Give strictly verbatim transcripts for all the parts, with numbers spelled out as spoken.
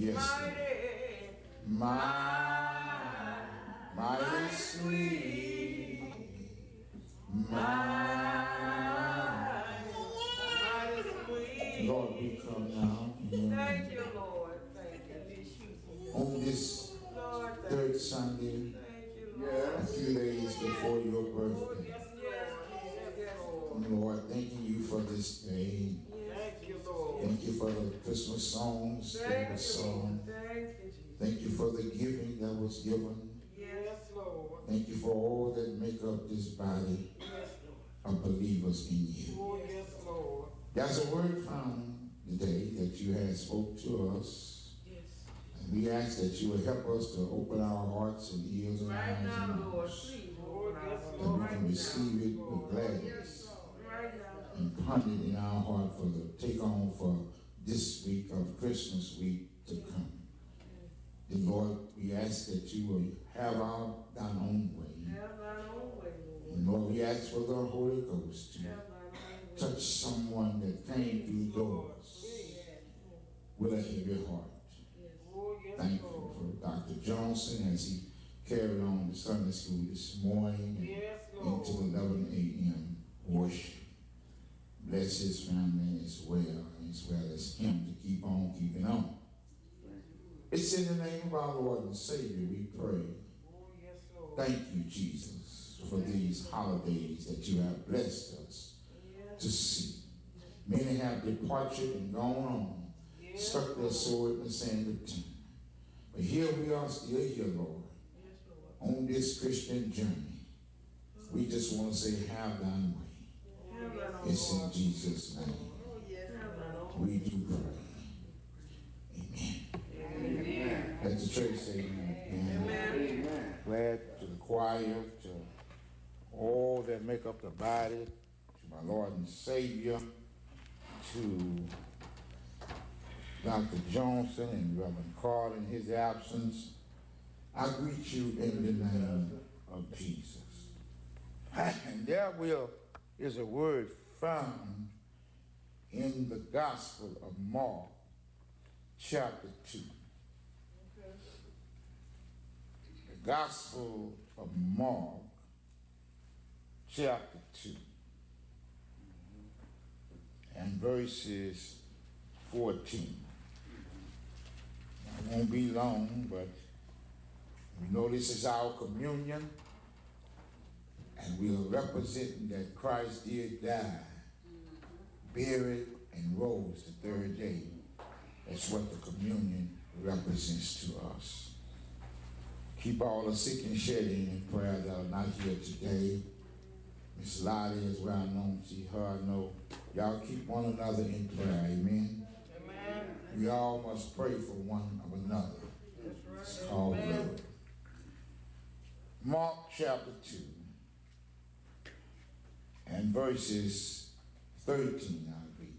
Yes, mighty, mighty, mighty sweet, mighty, mighty sweet. Lord, we come now. Thank you, Lord. Thank you. On this Lord, thank third you. Sunday, Thank you, a Lord. few days before your birthday. Yes, yes, yes, Lord. Lord, thanking you for this day. Thank you, Lord. Thank you for the Christmas songs that Thank was you, sung. Thank you, Jesus. Thank you for the giving that was given. Yes, Lord. Thank you for all that make up this body Yes, Lord. of believers in you. Oh, yes, Lord. There's a word found today that you had spoke to us. Yes. And we ask that you will help us to open our hearts and ears and Right eyes now, and Lord, mouths, please. Lord, yes, that Lord. we Right can now. receive it with Lord. gladness Right now. and ponder it in our heart for the take on for this week of Christmas week to come. The Lord, we ask that you will have our thine own way. Have thine own way, Lord. And Lord, we ask for the Holy Ghost to Have thine own way. touch someone that came through doors with a heavy heart. Yes. Oh, yes, Thankful Lord. for Doctor Johnson as he carried on the Sunday school this morning and Yes, Lord. into eleven a m worship. Bless his family as well, as well as him to keep on keeping on. It's in the name of our Lord and Savior we pray. Oh, yes, Lord. Thank you, Jesus, for these holidays that you have blessed us Yes. to see. Many have departed and gone on, Yes, stuck their sword in the sand of time. But here we are still here, Lord, Yes, Lord. on this Christian journey. We just want to say, have thine way. Have thine own It's in Lord. Jesus' name. Oh, yes, have thine own. We do pray. Amen. Amen. Let the church say amen. Amen. Amen. Glad to the choir, to all that make up the body, to my Lord and Savior, to Doctor Johnson and Reverend Carter in his absence. I greet you in the name of Jesus. And there will is a word found in the Gospel of Mark, chapter two. The Gospel of Mark, chapter two, and verses fourteen. It won't be long, but we know this is our communion, and we are representing that Christ did die, buried, and rose the third day. That's what the communion represents to us. Keep all the sick and shed in prayer that are not here today. Miss Lottie is well known. See her, I know. Y'all keep one another in prayer. Amen. Amen. We all must pray for one of another. That's right. It's called Amen. love. Mark chapter two and verses thirteen, I read.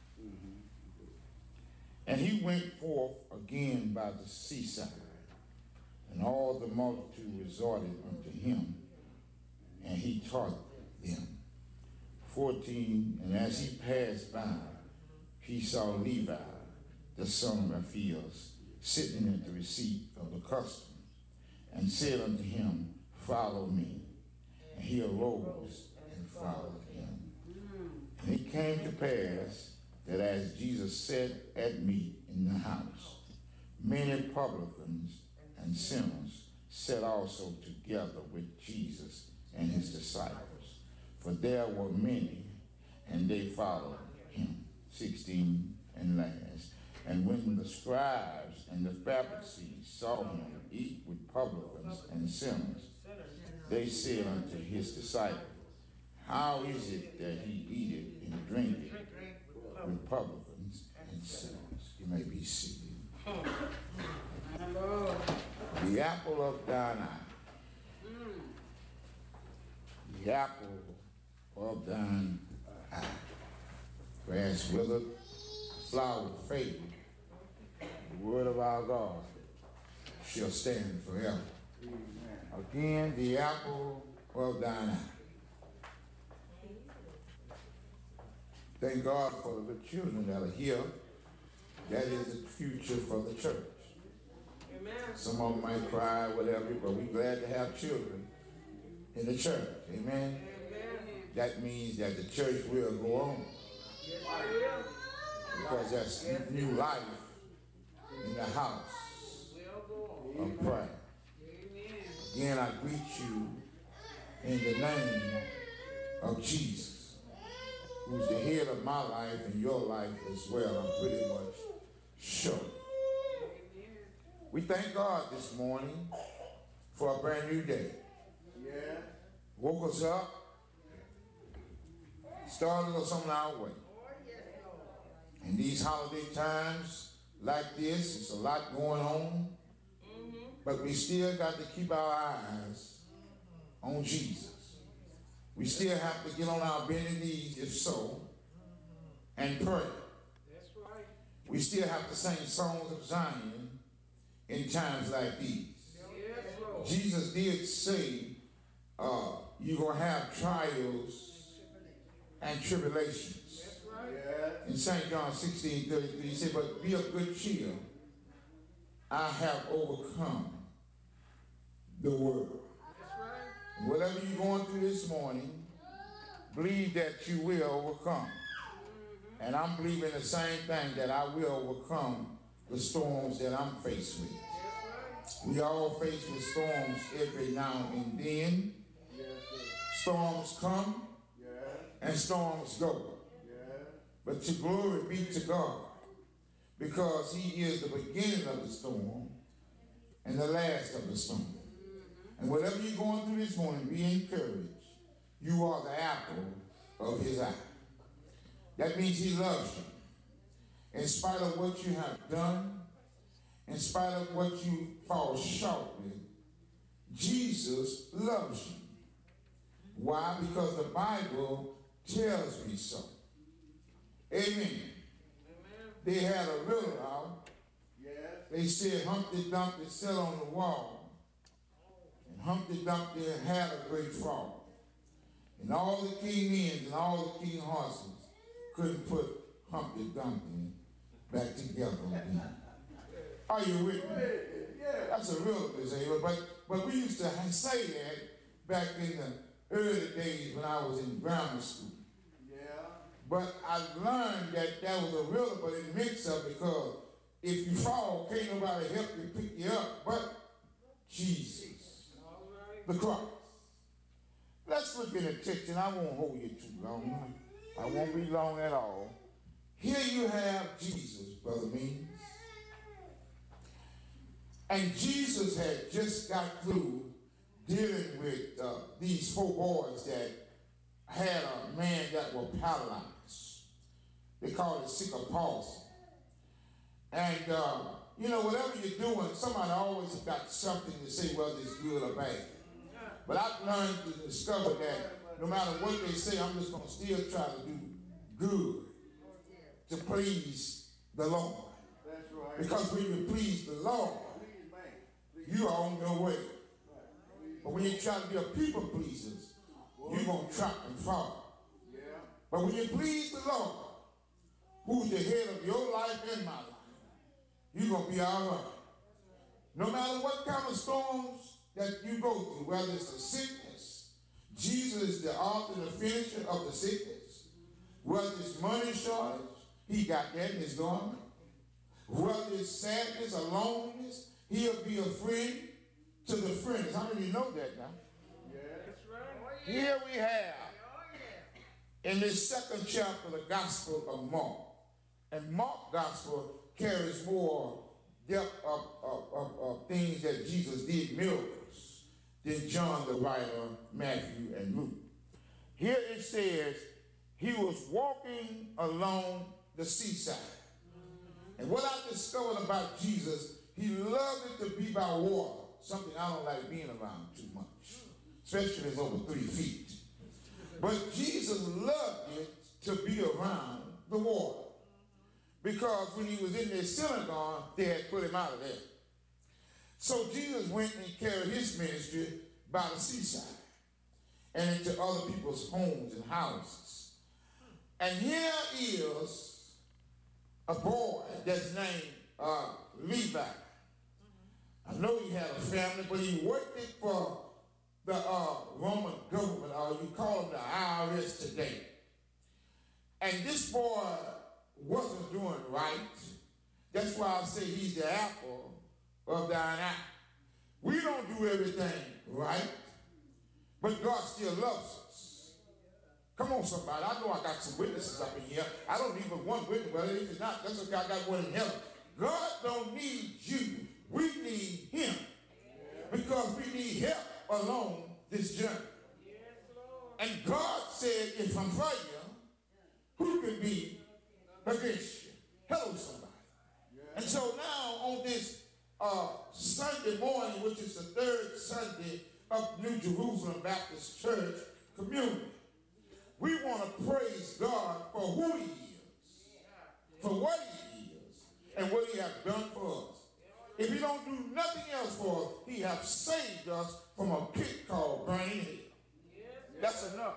And he went forth again by the seaside, and all the multitude resorted unto him, and he taught them. fourteen, and as he passed by, he saw Levi, the son of Alphaeus, sitting at the receipt of the custom, and said unto him, Follow me. And he arose and followed him. And it came to pass that as Jesus sat at meat in the house, many publicans and sinners sat also together with Jesus and his disciples. For there were many, and they followed him. sixteen and last. And when the scribes and the Pharisees saw him eat with publicans and sinners, they said unto his disciples, How is it that he eateth and drinketh with publicans and sinners? You may be seated. The apple of thine eye. The apple of thine eye. Grass withered, flower faded. The word of our God shall stand forever. Amen. Again, the apple of thine eye. Thank God for the children that are here. That is the future for the church. Amen. Some of them might cry, whatever, but we're glad to have children in the church. Amen. Amen. That means that the church will go on. Yes, it will. Because that's new life in the house Will go on. of prayer. Amen. Again, I greet you in the name of Jesus, who's the head of my life and your life as well, I'm pretty much sure. Amen. We thank God this morning for a brand new day. Yeah. Woke us up, started us on our way. Oh, yes, Lord. In these holiday times like this, it's a lot going on, Mm-hmm. but we still got to keep our eyes on Jesus. We still have to get on our bending knees, if so, and pray. That's right. We still have to sing songs of Zion in times like these. Yes, Lord. Jesus did say, uh, you're going to have trials and tribulations. That's right. Yeah. In Saint John sixteen thirty-three, he said, but be of good cheer. I have overcome the world. That's right. Whatever you're going through this morning, believe that you will overcome. And I'm believing the same thing, that I will overcome the storms that I'm faced with. That's right. We all face with storms every now and then. Yes, sir. Storms come Yeah. and storms go. Yeah. But to glory be to God, because he is the beginning of the storm and the last of the storm. And whatever you're going through this morning, be encouraged. You are the apple of his eye. That means he loves you. In spite of what you have done, in spite of what you fall short with, Jesus loves you. Why? Because the Bible tells me so. Amen. Amen. They had a riddle out. Yes. They said Humpty Dumpty sat on the wall, and Humpty Dumpty had a great fall. And all the king men and all the king horses couldn't put Humpty Dumpty back together again. Are you with me? Yeah. That's a real disaster. But, but we used to say that back in the early days when I was in grammar school. Yeah. But I learned that that was a riddle, but it mixed up, because if you fall, can't nobody help you pick you up but Jesus, All right. the Christ. Let's look in the text, and I won't hold you too long. I won't be long at all. Here you have Jesus, Brother Means. And Jesus had just got through dealing with uh, these four boys that had a man that was paralyzed. They called it sick of palsy. And, uh, you know, whatever you're doing, somebody always got something to say, whether it's good or bad. But I've learned to discover that no matter what they say, I'm just going to still try to do good to please the Lord. That's right. Because when you please the Lord, Please, man. Please. you are on your way. Please. But when you try to be a people pleaser, you're going to trap and fall. Yeah. But when you please the Lord, who's the head of your life and my life, you're going to be all right. No matter what kind of storms that you go through, whether it's a sickness, Jesus is the author and the finisher of the sickness. Whether it's money shortage, he got that in his garment. Whether it's sadness or loneliness, he'll be a friend to the friends. How many of you know that now? Yeah. That's right. Here we have, Oh, yeah. in this second chapter, the Gospel of Mark. And Mark Gospel carries more depth of, of, of, of things that Jesus did, miracles, than John the writer, Matthew, and Luke. Here it says, he was walking along the seaside. And what I discovered about Jesus, he loved it to be by water, something I don't like being around too much, especially if it's over three feet. But Jesus loved it to be around the water, because when he was in their synagogue, they had put him out of there. So Jesus went and carried his ministry by the seaside and into other people's homes and houses. And here is a boy that's named uh, Levi. I know he had a family, but he worked it for the uh, Roman government, or you call them the I R S today. And this boy wasn't doing right. That's why I say he's the apple of thine eye. We don't do everything right, but God still loves us. Come on, somebody. I know I got some witnesses up in here. I don't need but one witness, but if it's not, that's okay. I got one in heaven. God don't need you. We need him. Because we need help along this journey. And God said, if I'm for you, who can be against you? Hello, somebody. And so now on this uh, Sunday morning, which is the third Sunday of New Jerusalem Baptist Church community, we want to praise God for who he is, for what he is, and what he has done for us. If he don't do nothing else for us, he has saved us from a pit called burning hell. That's enough.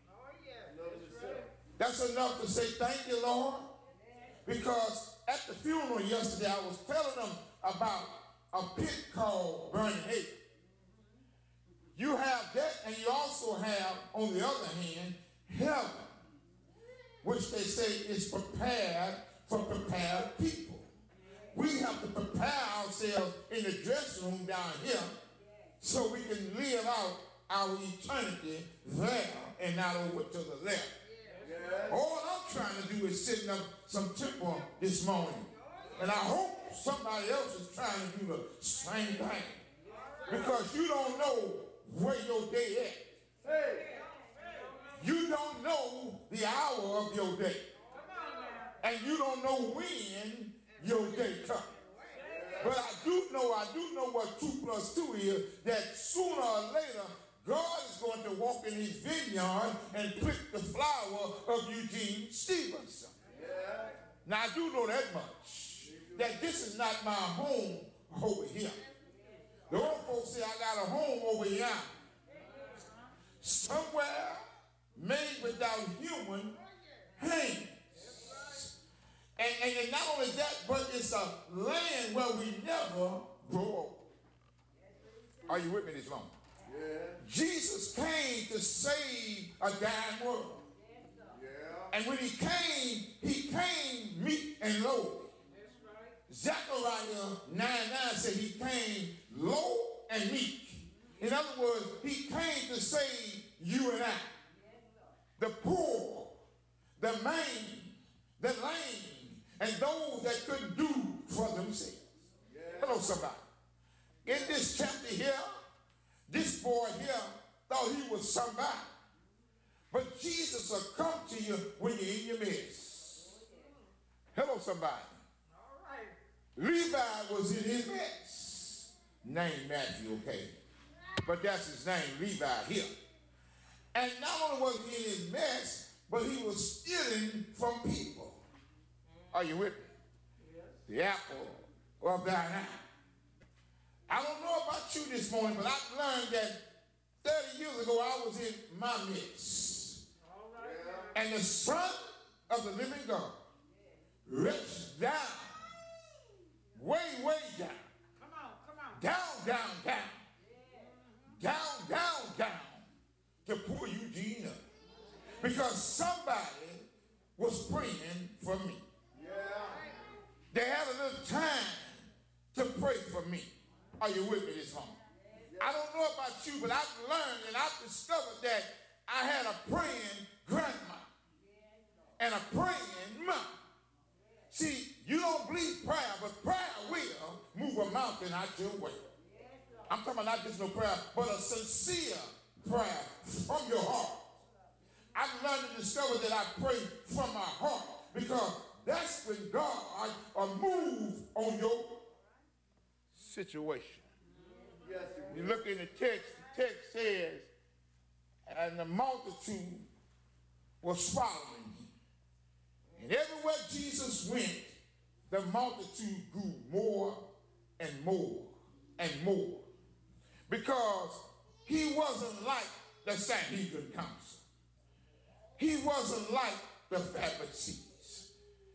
That's enough to say thank you, Lord. Because at the funeral yesterday, I was telling them about a pit called burning hell. You have that, and you also have, on the other hand, heaven, which they say is prepared for prepared people. We have to prepare ourselves in the dressing room down here so we can live out our eternity there and not over to the left. All I'm trying to do is sit up some temple this morning. And I hope somebody else is trying to do the same thing. Because you don't know where your day is. You don't know the hour of your day. And you don't know when your day comes. But I do know, I do know what two plus two is, that sooner or later, God is going to walk in his vineyard and pick the flower of Eugene Stevenson. Now, I do know that much, that this is not my home over here. The old folks say I got a home over here. Somewhere made without human hands. And, and, and not only that, but it's a land where we never grow old. Are you with me this morning? Yeah. Jesus came to save a dying world. Yeah. And when he came, he came meek and lowly. That's right. Zechariah nine nine said he came low and meek. In other words, he came to save you and I. The poor, the maimed, the lame, and those that couldn't do for themselves. Yeah. Hello, somebody. In this chapter here, this boy here thought he was somebody. But Jesus will come to you when you're in your mess. Hello, somebody. All right. Levi was in his mess. Name Matthew, okay. But that's his name, Levi here. And not only was he in his mess, but he was stealing from people. Are you with me? Yes. The apple of thine eye. I don't know about you this morning, but I've learned that thirty years ago I was in my midst. All right. Yeah. And the Son of the living God reached down, way, way down. Come on, come on. Down, down, down. Yeah. Down, down, down to pull Eugene up. Because somebody was praying for me. They had a little time to pray for me. Are you with me this morning? I don't know about you, but I've learned and I've discovered that I had a praying grandma and a praying mom. See, you don't believe prayer, but prayer will move a mountain out your way. I'm talking about not just no prayer, but a sincere prayer from your heart. I've learned to discover that I pray from my heart because that's when God will move on your situation. Yes, you look in the text, the text says, and the multitude was following him. And everywhere Jesus went, the multitude grew more and more and more. Because he wasn't like the Sanhedrin council. He wasn't like the Pharisees.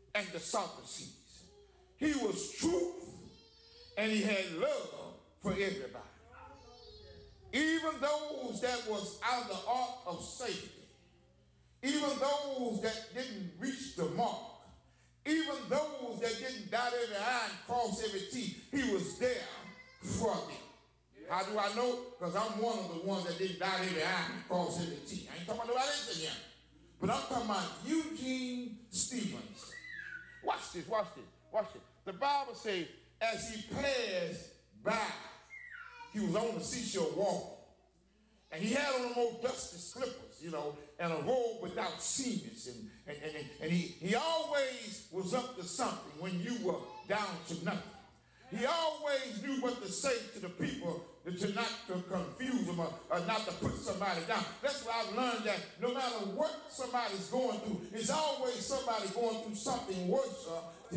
and the Sadducees. He was truth, and he had love for everybody. Even those that was out of the ark of safety, even those that didn't reach the mark, even those that didn't dot every I and cross every T, he was there for them. How do I know? Because I'm one of the ones that didn't dot every I and cross every T. I ain't talking about anything yet. But I'm talking about Eugene Stevens. Watch this, watch this, watch this. The Bible says, as he passed by, he was on the seashore walking. And he had on the old dusty slippers, you know, and a robe without seams. And, and, and, and he, he always was up to something when you were down to nothing. He always knew what to say to the people to not to confuse them or, or not to put somebody down. That's why I've learned that no matter what somebody's going through, there's always somebody going through something worse. Uh,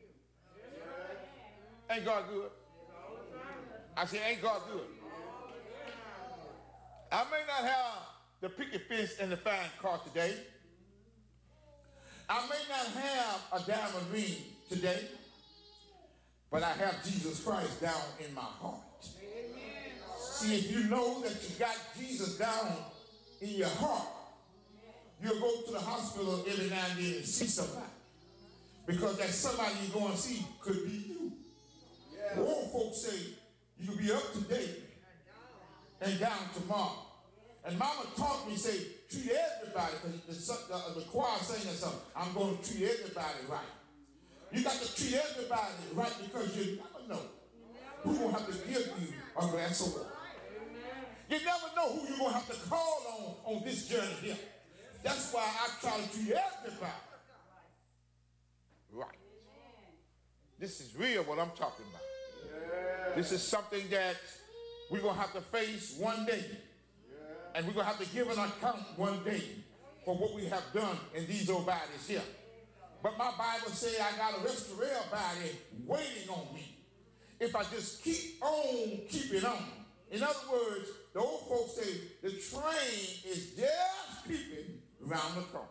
ain't God good? I say, ain't God good? I may not have the picket fence and the fine car today. I may not have a diamond ring today, but I have Jesus Christ down in my heart. Amen. See, if you know that you got Jesus down in your heart, you'll go to the hospital every now and then and see somebody. Because that somebody you're going to see could be you. Yeah. Old folks say you could be up today and down tomorrow. And Mama taught me, say, treat everybody, because the, the, the choir saying that something, I'm going to treat everybody right. You got to treat everybody right because you never know who's going to have to give you a glass of water. You never know who you're going to have to call on on this journey here. That's why I try to treat everybody right. This is real what I'm talking about. This is something that we're going to have to face one day. And we're going to have to give an account one day for what we have done in these old bodies here. But my Bible says I got a restorative body waiting on me if I just keep on keeping on. In other words, the old folks say the train is just peeping around the corner.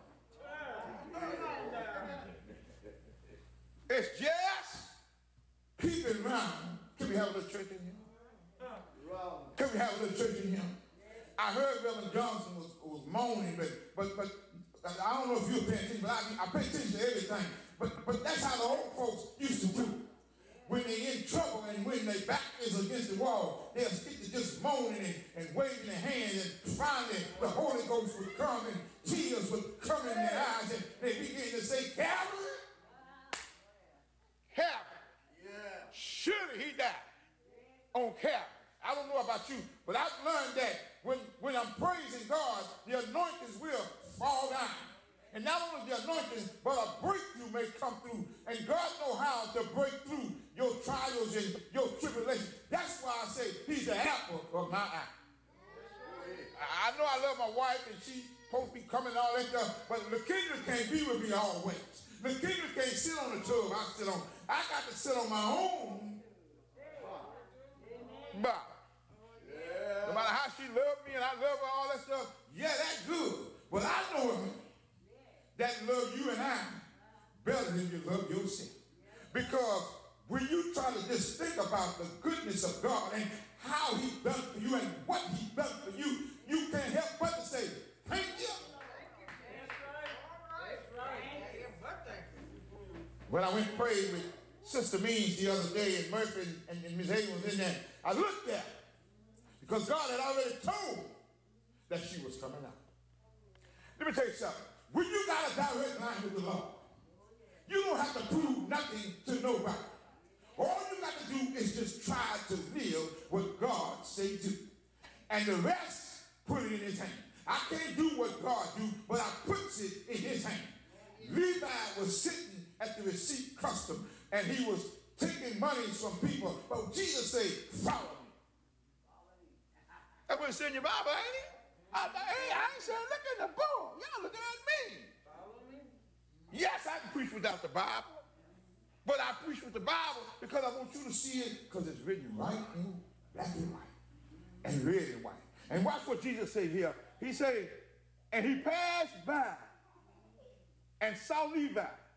It's just peeping around. Can we have a little church in here? Can we have a little church in here? I heard Reverend Johnson was, was moaning, but, but but I don't know if you're paying attention, but I, I pay attention to everything. But but that's how the old folks used to do. When they're in trouble and when their back is against the wall, they'll stick to just moaning and, and waving their hands, and finally the Holy Ghost would come and tears would come in their eyes, and they begin to say, Calvary, Calvary. Yeah. Surely he died on Calvary. I don't know about you, but I've learned that when, when I'm praising God, the anointings will fall down. And not only the anointing, but a breakthrough may come through. And God knows how to break through your trials and your tribulations. That's why I say he's the apple of my eye. I know I love my wife and she's supposed to be coming and all that stuff, but LaKendra can't be with me always. LaKendra can't sit on the tub I sit on. I got to sit on my own bottom. No matter how she loved me and I love her, all that stuff, yeah, that's good. But I know him that love you and I better than you love yourself. Because when you try to just think about the goodness of God and how he's done for you and what he's done for you, you can't help but to say, thank you. When I went and prayed with Sister Means the other day, and Murphy and, and Miz Hagan was in there, I looked at her because God had already told that she was coming out. Let me tell you something. When you got a direct line with the Lord, you don't have to prove nothing to nobody. All you got to do is just try to live what God say do. And the rest, put it in his hand. I can't do what God do, but I puts it in his hand. Levi was sitting at the receipt custom, and he was taking money from people. But Jesus said, follow me. That's what it's in your Bible, ain't it? I, hey, I ain't saying look at the book. Y'all looking at me. Yes, I can preach without the Bible, but I preach with the Bible because I want you to see it because it's written right in black and white and red and white. And watch what Jesus said here. He said, and he passed by and saw Levi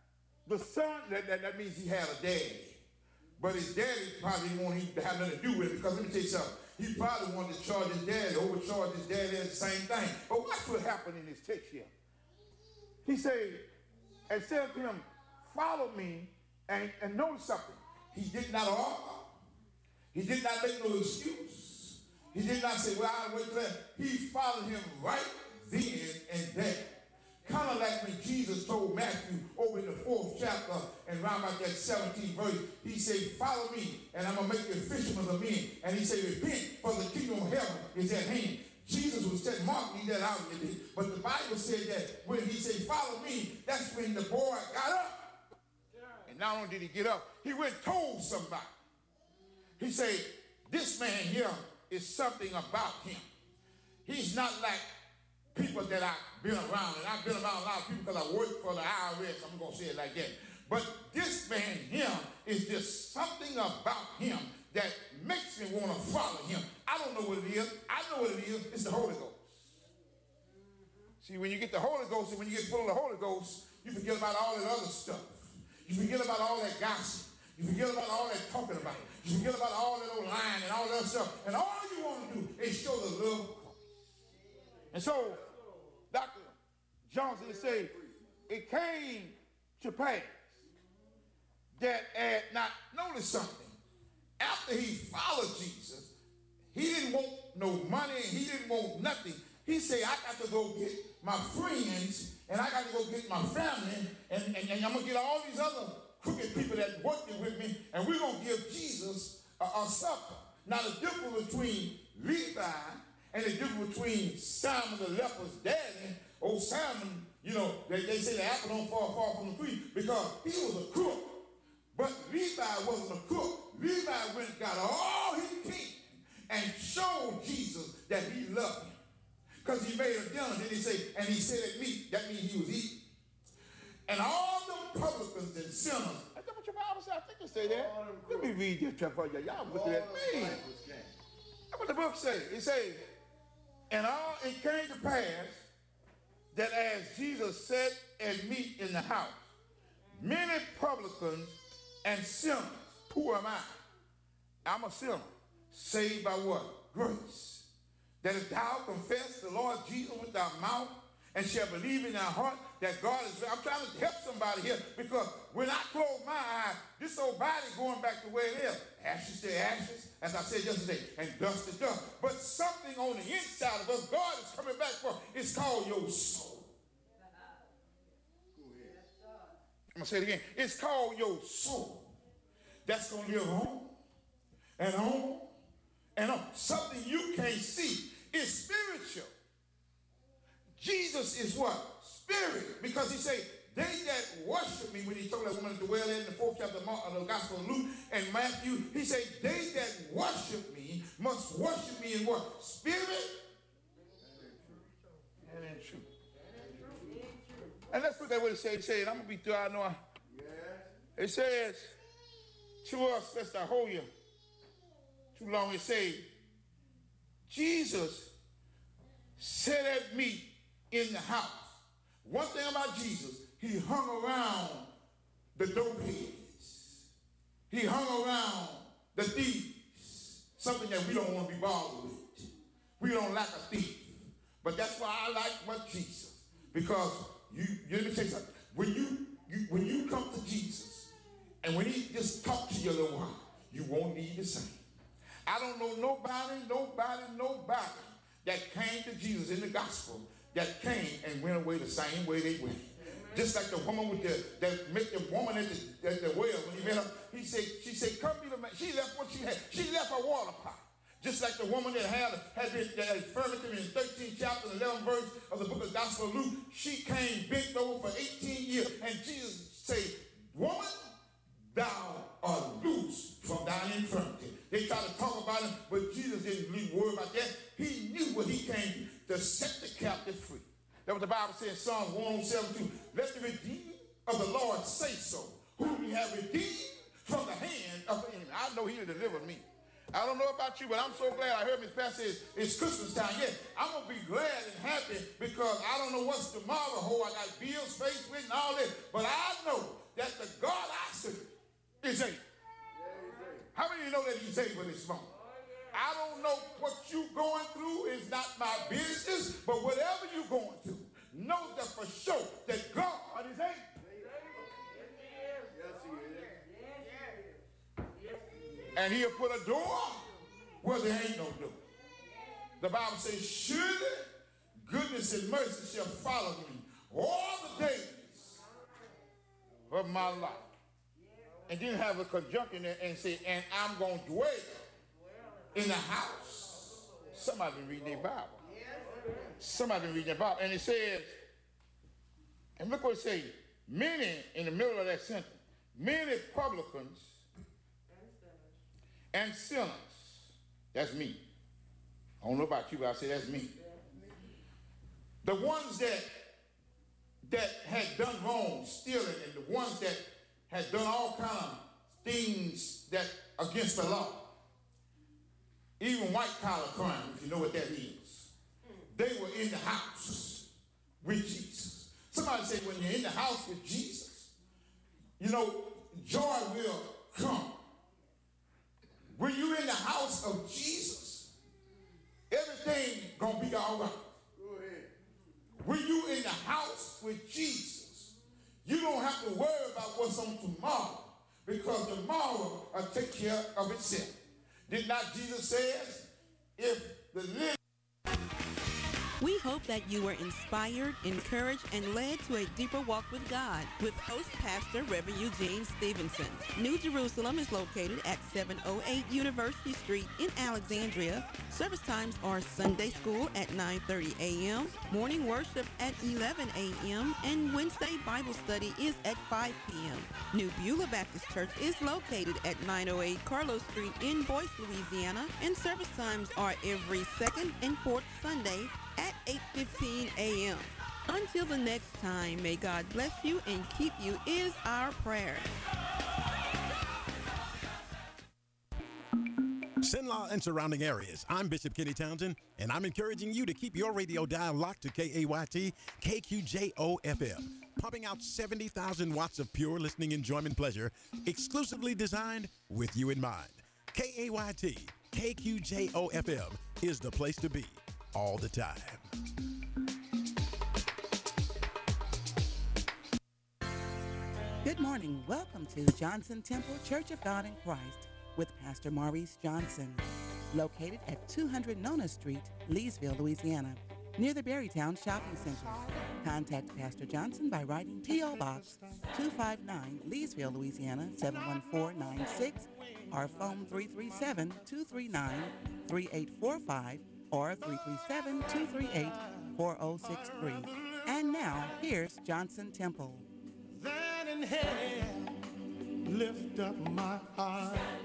the son, that, that, that means he had a daddy. But his daddy probably didn't want him to have nothing to do with it, because let me tell you something. He probably wanted to charge his daddy, overcharge his daddy at the same thing. But watch what happened in this text here. He said, and said to him, follow me, and, and notice something. He did not argue. He did not make no excuse. He did not say, well, I'll wait till that. He followed him right then and there. Kind of like when Jesus told Matthew over in the fourth chapter and around about that seventeenth verse, he said, follow me and I'm going to make you fishermen of men. And he said, repent, for the kingdom of heaven is at hand. Jesus was telling Mark, leave that out of it. But the Bible said that when he said, follow me, that's when the boy got up. And not only did he get up, he went and told somebody. He said, this man here is something about him. He's not like people that I've been around, and I've been around a lot of people because I work for the I R S, I'm going to say it like that. But this man here is just something about him that makes me want to follow him. I don't know what it is. I know what it is. It's the Holy Ghost. See, when you get the Holy Ghost and when you get full of the Holy Ghost, you forget about all that other stuff. You forget about all that gossip. You forget about all that talking about. You forget about all that old lying and all that stuff. And all you want to do is show the love of Christ. And so, Doctor Johnson said, it came to pass that at, now notice something, after he followed Jesus, he didn't want no money, he didn't want nothing. He said, I got to go get my friends, and I got to go get my family, and, and, and I'm going to get all these other crooked people that working with me, and we're going to give Jesus a, a supper. Now the difference between Levi and the difference between Simon the leper's daddy, old Simon, you know, they, they say the apple don't fall far from the tree because he was a crook. But Levi wasn't a crook. Levi went and got all he can and showed Jesus that he loved him. Because he made a dinner, then he said, and he said it meat, that means he was eating. And all the publicans and sinners, I think what your Bible said, I think it say that. Let me read this for you. Y'all look at me. That's what the book says. It says, and all it came to pass that as Jesus sat at meat in the house, many publicans and sinners, who am I? I'm a sinner, saved by what? Grace. That if thou confess the Lord Jesus with thy mouth and shall believe in thy heart that God is, I'm trying to help somebody here because when I close my eyes, this old body going back to where it is. Ashes to ashes, as I said yesterday, and dust to dust. But something on the inside of us, God is coming back for. It's called your soul. I'm going to say it again. It's called your soul. That's going to live on and on and on. Something you can't see is spiritual. Jesus is what? Spirit. Because he said, they that worship me, when he told that woman to dwell in the fourth chapter of the Gospel of Luke and Matthew, he said, they that worship me must worship me in what? Spirit and in truth. And let's look at what it says. It says, I'm going to be through, I know I. It says, to us, lest I hold you too long, it says, Jesus sat at meat in the house. One thing about Jesus, he hung around the dopeheads. He hung around the thieves, something that we don't want to be bothered with. We don't like a thief. But that's why I like what Jesus, because you, you let me tell you something. When you, you, when you come to Jesus, and when he just talk to you a little while, you won't need the same. I don't know nobody, nobody, nobody that came to Jesus in the gospel that came and went away the same way they went. Just like the woman with the, that met the woman at the, at the well, when he met her, he said, she said, come be the man. She left what she had. She left her water pot. Just like the woman that had, had been that had infirmity in the thirteenth chapter, eleventh verse of the book of Gospel of Luke. She came bent over for eighteen years. And Jesus said, woman, thou art loose from thine infirmity. They tried to talk about him, but Jesus didn't really worry about that. He knew what he came to set the captive free. That's what the Bible says in Psalms one oh seven two. Let the redeemed of the Lord say so, whom he have redeemed from the hand of the enemy. I know he'll deliver me. I don't know about you, but I'm so glad. I heard Miss Pat say it's, it's Christmas time. Yes, I'm going to be glad and happy because I don't know what's tomorrow hold. I got bills faced with and all this. But I know that the God I serve is able. How many of you know that he's able this morning? I don't know what you're going through is not my business, but whatever you're going through, know that for sure that God is able. And he'll put a door where there ain't no door. The Bible says, surely goodness and mercy shall follow me all the days of my life. And then have a conjunction there and say, and I'm going to dwell in the house. Somebody been reading their Bible. Somebody been reading their Bible. And it says, and look what it says, many, in the middle of that sentence, many publicans and sinners. That's me. I don't know about you, but I say that's me. The ones that that had done wrong, stealing, and the ones that had done all kind of things that against the law. Even white collar crime, if you know what that is. They were in the house with Jesus. Somebody said when you're in the house with Jesus, you know, joy will come. When you're in the house of Jesus, everything gonna be all right. Go ahead. When you're in the house with Jesus, you don't have to worry about what's on tomorrow because tomorrow will take care of itself. Did not Jesus say, if the living... We hope that you were inspired, encouraged, and led to a deeper walk with God with host pastor Reverend Eugene Stevenson. New Jerusalem is located at seven oh eight University Street in Alexandria. Service times are Sunday school at nine thirty a.m., morning worship at eleven a.m., and Wednesday Bible study is at five p.m. New Beulah Baptist Church is located at nine oh eight Carlos Street in Boyce, Louisiana, and service times are every second and fourth Sunday at eight fifteen a.m. Until the next time, may God bless you and keep you is our prayer. Sinlaw and surrounding areas. I'm Bishop Kenny Townsend, and I'm encouraging you to keep your radio dial locked to K A Y T K Q J O F M, pumping out seventy thousand watts of pure listening enjoyment pleasure, exclusively designed with you in mind. K A Y T K Q J O F M is the place to be all the time. Good morning. Welcome to Johnson Temple Church of God in Christ with Pastor Maurice Johnson, located at two hundred Nona Street, Leesville, Louisiana, near the Berrytown Shopping Center. Contact Pastor Johnson by writing P O. Box two five nine, Leesville, Louisiana, seven one four nine six, or phone three three seven, two three nine, three eight four five, or three three seven, two three eight, four oh six three. And now, here's Johnson Temple. That in hell, lift up my heart.